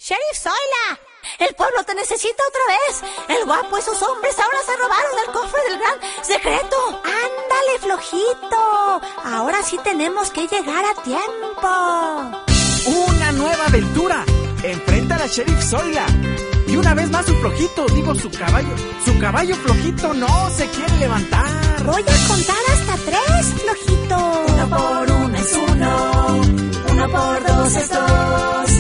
Sheriff Zoila, el pueblo te necesita otra vez. El guapo y sus hombres ahora se robaron el cofre del gran secreto. Ándale, flojito. Ahora sí tenemos que llegar a tiempo. Una nueva aventura. Enfrenta a la Sheriff Zoila. Y una vez más su flojito, su caballo flojito no se quiere levantar. Voy a contar hasta 3, flojito. 1 por 1 es 1, 1 por 2 es 2.